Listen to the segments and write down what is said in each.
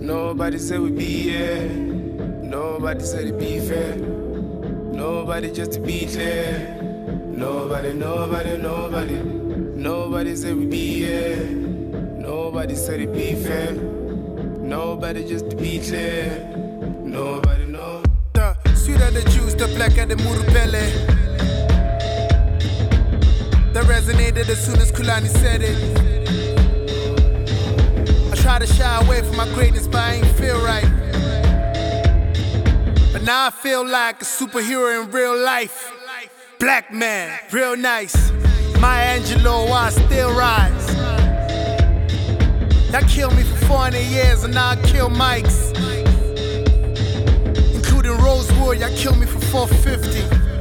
Nobody said we'd be here. Nobody said it'd be fair. Nobody just to be clear. Nobody said we'd be here. Nobody said it'd be fair. Nobody just to be clear. Nobody, no. The sweeter the juice, the blacker the murupele. That resonated as soon as Kulani said it. I try to shy away from my greatness, but I ain't feel right. But now I feel like a superhero in real life. Black man, real nice. Maya Angelou, I still rise. Y'all killed me for 400 years and now I kill mics. Including Rosewood, y'all killed me for 450.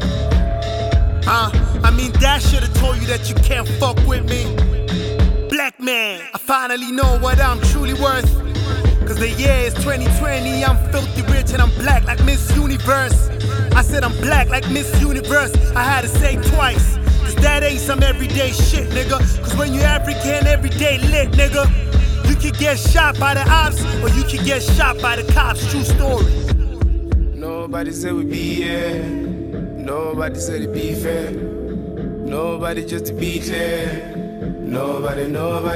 I mean, that should've told you that you can't fuck with me. Black man, I finally know what I'm truly worth. Cause the year is 2020, I'm filthy rich and I'm black like Miss Universe. I said I'm black like Miss Universe, I had to say twice. Cause that ain't some everyday shit, nigga. Cause when you African, everyday lit, nigga. You could get shot by the ops, or you could get shot by the cops, true story. Nobody said we'd be here. Nobody said it'd be fair. Nobody just to be clear. Nobody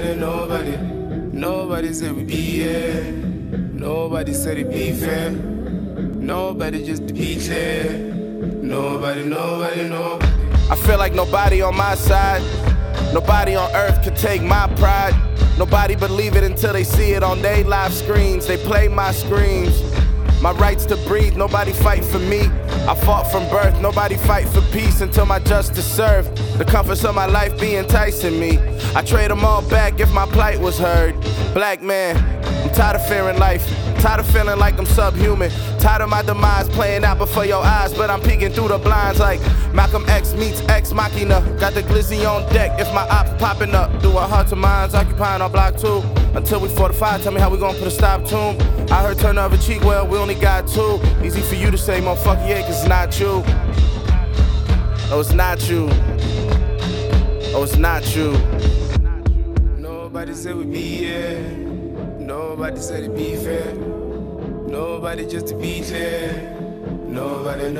said we'd be here. Nobody said it'd be fair. Nobody just to be clear. Nobody. I feel like nobody on my side. Nobody on earth could take my pride. Nobody believe it until they see it on their live screens. They play my screams. My rights to breathe, nobody fight for me. I fought from birth, nobody fight for peace until my justice served. The comforts of my life be enticing me. I trade them all back if my plight was heard. Black man, I'm tired of fearing life. Tired of feeling like I'm subhuman. Tired of my demise playing out before your eyes, but I'm peeking through the blinds like Malcolm X meets Ex Machina. Got the glizzy on deck if my ops popping up. Do a heart to minds occupying our block 2. Until we fortify, tell me how we gonna put a stop to 'em. I heard turn the other cheek, well, we only got 2. Easy for you to say, motherfucker, yeah, cause it's not you. Oh, it's not you. Oh, it's not you. Nobody said we'd be here. Nobody said it'd be fair. Nobody just to be clear. Nobody.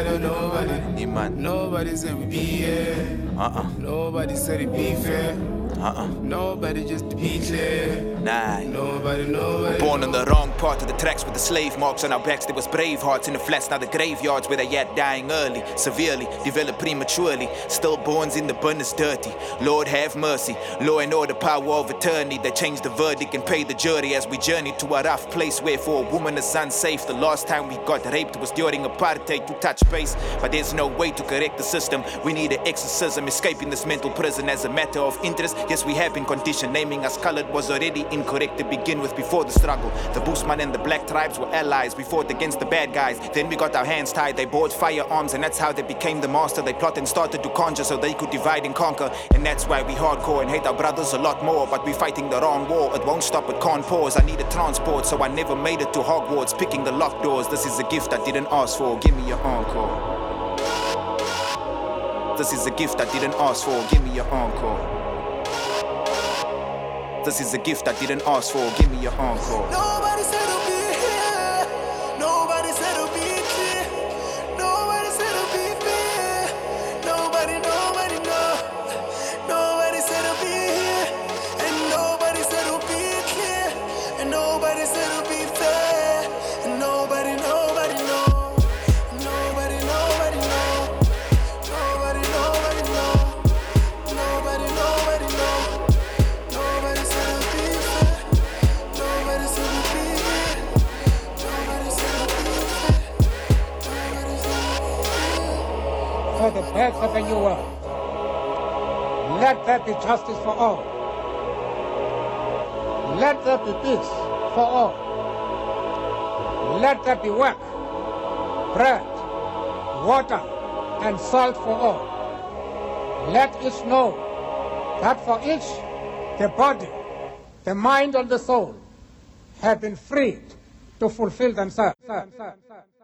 Nobody said we'd be here. Nobody said it'd be fair. Nobody just to be clear. Nah. Nobody. Born on the wrong part of the tracks with the slave marks on our backs. There was brave hearts in the flats, now the graveyards where they yet dying early, severely, developed prematurely. Stillborns in the burners dirty. Lord have mercy. Law and order, power of attorney. They changed the verdict and paid the jury as we journey to a rough place where for a woman is unsafe. The last time we got raped was during apartheid to touch base. But there's no way to correct the system. We need an exorcism, escaping this mental prison as a matter of interest. Yes, we have been conditioned. Naming us colored was already incorrect to begin with before the struggle. The Boosman and the black tribes were allies. We fought against the bad guys. Then we got our hands tied. They bought firearms and that's how they became the master. They plot and started to conjure so they could divide and conquer. And that's why we hardcore and hate our brothers a lot more. But we fighting the wrong war. It won't stop, it can't pause. I need a transport so I never made it to Hogwarts. Picking the locked doors. This is a gift I didn't ask for. Give me your encore. This is a gift I didn't ask for. Give me your encore. This is a gift I didn't ask for. Give me your encore. Nobody said it'll be here. Nobody said it'll be clear. Nobody said it'll be fair. Nobody, no. Nobody said it'll be here. And nobody said it'll be clear. And nobody said it'll be fair. And nobody know. Nobody know. Nobody know. Nobody know. Nobody know. Nobody know. Nobody said it'll be fair. Nobody said it'll be here. Nobody said it'll be fair. Nobody said it'll be here. For the best of the new world, let there be justice for all. Let there be peace for all. Let there be work, bread, water, and salt for all. Let each know that for each, the body, the mind, and the soul have been freed to fulfill themselves.